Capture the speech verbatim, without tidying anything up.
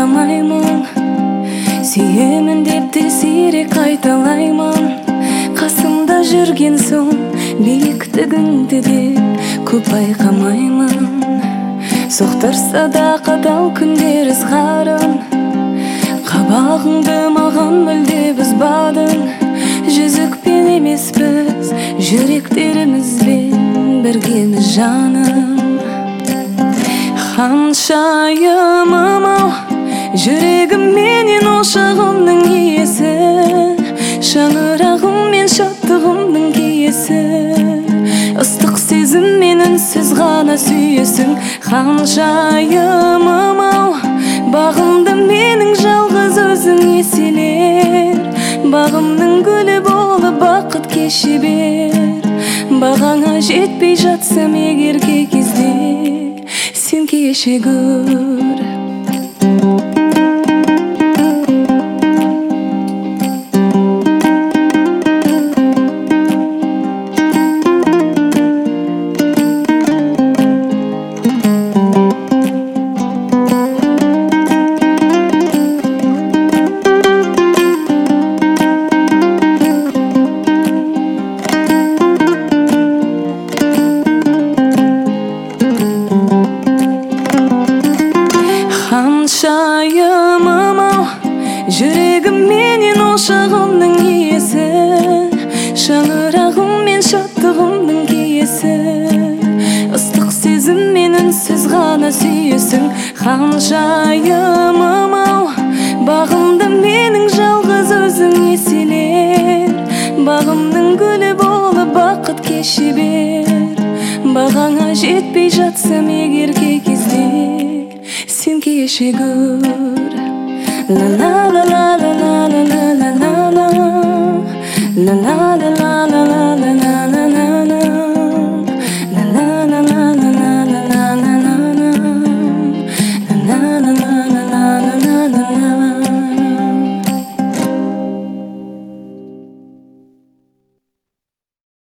байқамаймын, сүйемін деп те сирек айталаймын. Қасымда жүрген соң биіктігіңді де көп байқамаймын. Соқтырса да қатал күндер ызғарын, қабағыңды маған мүлде бұзбадың. Жүзікпен емес біз, жүректерімізбен біргеміз жаным. Ханшайымым ау, жүрегім менен ошағымның иесі, шаңырағым мен шаттығымның киесі. Ыстық сезіммен үнсіз ғана сүйесің. Ханшайымым ау, бағымды менің жалғыз өзің еселер. Бағымның гүлі болып бақыт кеше бер. Бағаңа жетпей жатсам егер кей кезде, сен кеше гөр. Ханшайымым ау, жүрегім менен ошағымның иесі, шаңырағым мен шаттығымның киесі. Ыстық сезіммен үнсіз ғана сүйесің. Ханшайымым ау, бағымды менің жалғыз өзің еселер. Бағымның гүлі болып бақыт кеше бер. Бағаңа жетпей жатсам егер кей кезде, сен кеше гөр. La la la